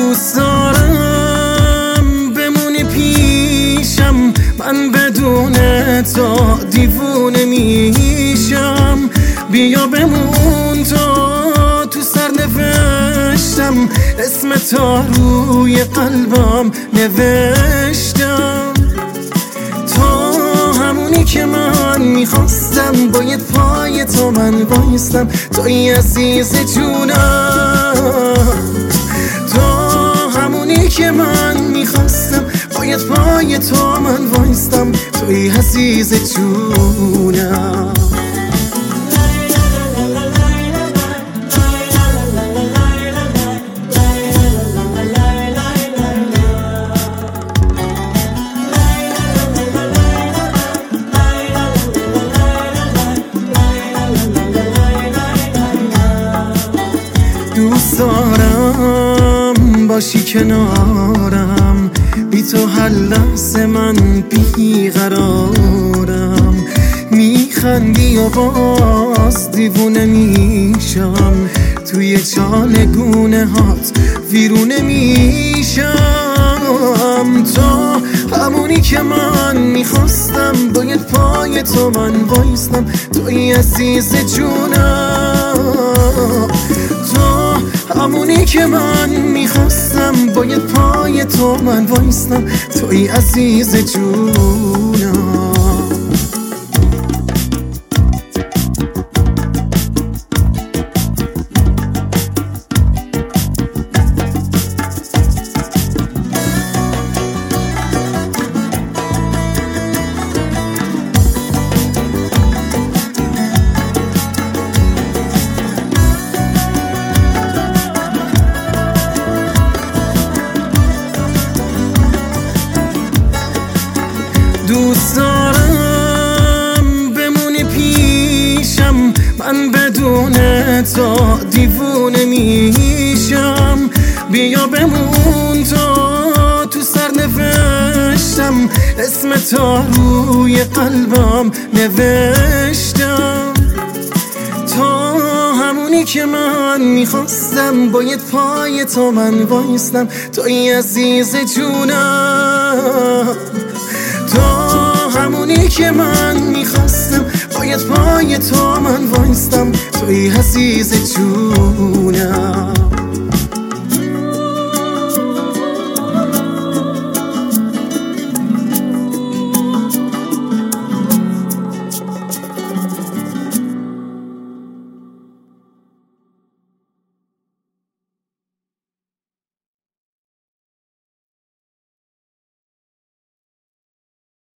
دوست دارم بمونی پیشم، من بدون تو دیوونه میشم. بیا بمون تو سرنوشتم، اسم تا روی قلبم نوشتم. تو همونی که من میخواستم، باید پای تو من بایستم. توی عزیز جونم، تو همونی که من میخواستم، باید پای تو من بایستم. توی عزیز جونم. دوست دارم باشی کنارم، بی تو هر لحظه من بیقرارم. میخندی و باز دیوونه میشم، توی چالگونه هات ویرونه میشم. تو همونی که من میخواستم، باید پای تو من بایستم. توی عزیز جونم، تو همونی که من میخواستم، باید پای تو من بایستم. توی عزیز جونم. دوست دارم بمونی پیشم، من بدون تو دیوونه میشم. بیا بمون تو سرنوشتم، اسم تا روی قلبم نوشتم. تو همونی که من میخواستم، باید پای تو من بایستم. توی عزیز جونم، تو همونی که من میخواستم، باید پای تو من وایستم. توی عزیز جونم.